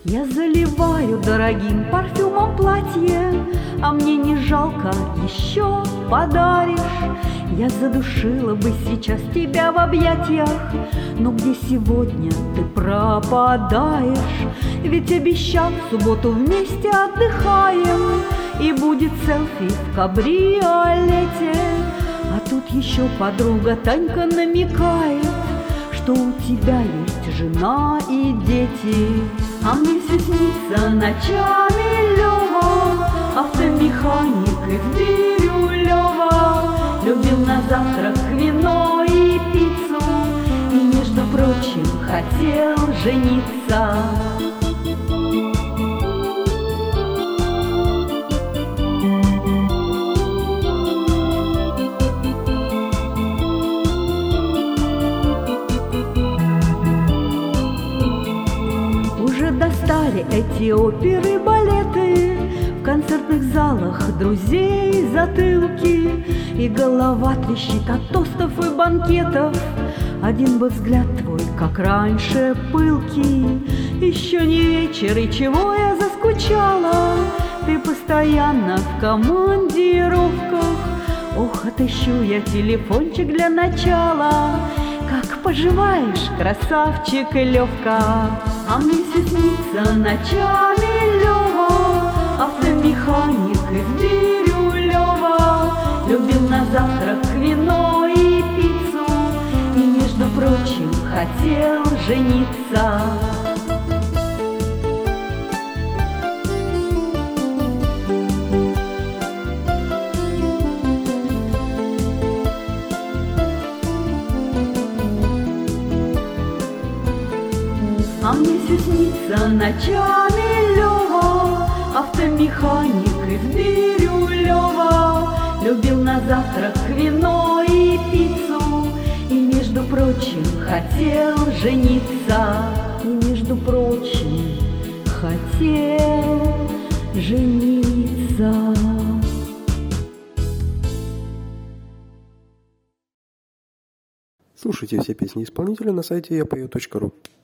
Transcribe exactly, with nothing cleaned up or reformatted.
Я заливаю дорогим парфюмом платье, а мне не жалко, еще подаришь. Я задушила бы сейчас тебя в объятиях, но где сегодня ты пропадаешь? Ведь обещал, в субботу вместе отдыхаем, и будет селфи в кабриолете. А тут еще подруга Танька намекает, что у тебя есть жена и дети. А мне все снится ночами Лёва, автомеханик из Бирюлёва. Любил на завтрак вино и пиццу, и, между прочим, хотел жениться. Уже достали эти оперы, балеты, в концертных залах друзей затылки, и голова трещит от тостов и банкетов. Один бы взгляд твой, как раньше, пылкий. Еще не вечер, и чего я заскучала? Ты постоянно в командировках. Ох, отыщу я телефончик для начала. Как поживаешь, красавчик Левка? А мне все снится ночами Лева, автомеханик из Бирюлёва. Любил на завтрак вино и пиццу, и, между прочим, хотел жениться. А мне все снится ночами Лёва, автомеханик из Бирюлёва. Любил на завтрак вино и пиццу, и, между прочим, хотел жениться. И, между прочим, хотел жениться. Слушайте все песни исполнителя на сайте я пою точка ру.